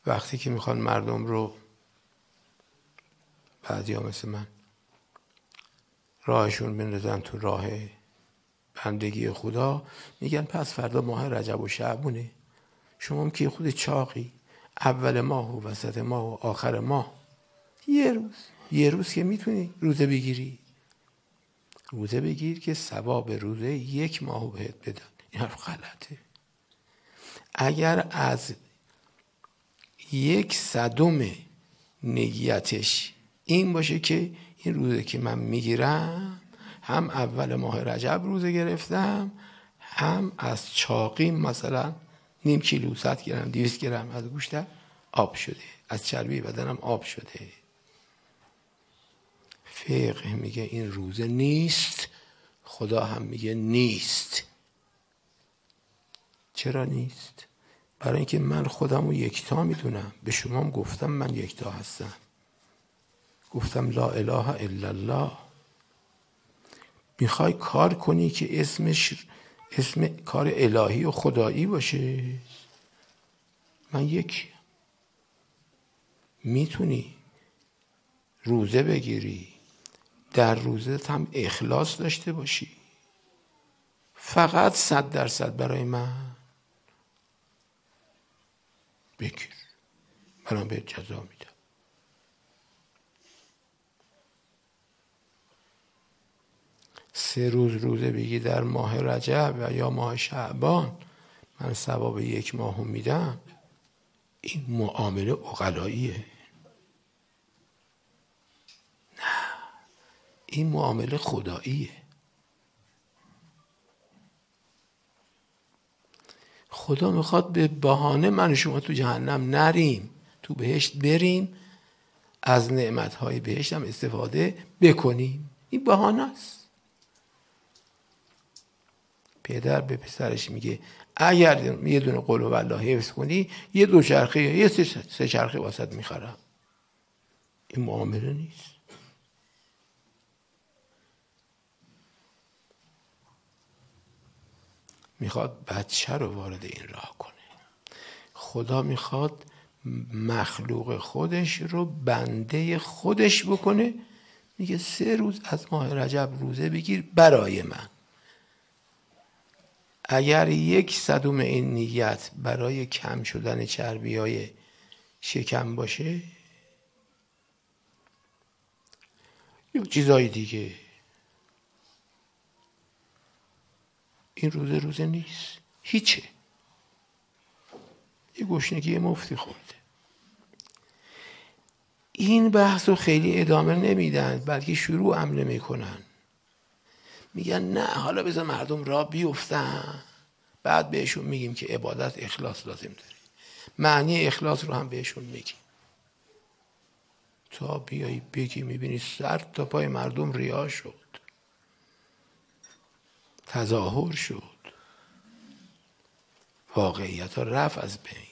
وقتی که میخوان مردم رو، بعضی ها مثل من، راهشون بندازن تو راه بندگی خدا، میگن پس فردا ماه رجب و شعبونه، شما هم که خود چاقی، اول ماه و وسط ماه و آخر ماه یه روز که میتونی روزه بگیری، روزه بگیر که ثواب روزه 1 ماه بهت بدن. این حرف غلطه. اگر از 1/100 نیتش این باشه که این روزه که من میگیرم هم اول ماه رجب روزه گرفتم، هم از چاقیم مثلا نیم کیلو 100 گرم 200 گرم از گوشتم آب شده، از چربی بدنم آب شده. فقه میگه این روزه نیست، خدا هم میگه نیست. چرا نیست؟ برای اینکه من خودم رو یکتا میدونم. به شما هم گفتم من یکتا هستم، گفتم لا اله الا الله. میخوای کار کنی که اسم کار الهی و خدایی باشه، من یکی. میتونی روزه بگیری، در روزه هم اخلاص داشته باشی، فقط 100% برای من بگیر، منم بهت جزا میدم. 3 روز روزه بگی در ماه رجب و یا ماه شعبان، من ثواب 1 ماهو میدم. این معامله عقلاییه. نه، این معامله خداییه. خدا میخواد به بهانه من و شما تو جهنم نریم، تو بهشت بریم، از نعمتهای بهشت هم استفاده بکنیم. این بهانه است. پدر به پسرش میگه اگر یه دونه قل هوالله حفظ کنی، یه 2 چرخه یه 3 چرخه واسط میخرم. این معامله نیست. میخواد بچه رو وارد این راه کنه. خدا میخواد مخلوق خودش رو بنده خودش بکنه. میگه 3 روز از ماه رجب روزه بگیر برای من. اگر 1/100 این نیت برای کم شدن چربی‌های شکم باشه یا چیزای دیگه، این روزه نیست، هیچه. یه گشنگی مفتی خورده. این بحث رو خیلی ادامه نمیدن، بلکه شروع هم نمیکنن. میگن نه حالا بذار مردم راه بیفتن، بعد بهشون میگیم که عبادت اخلاص لازم داره. معنی اخلاص رو هم بهشون میگیم. تا بیایی بگی میبینی سر تا پای مردم ریا شد، تظاهر شد، واقعیت ها رفت از بین.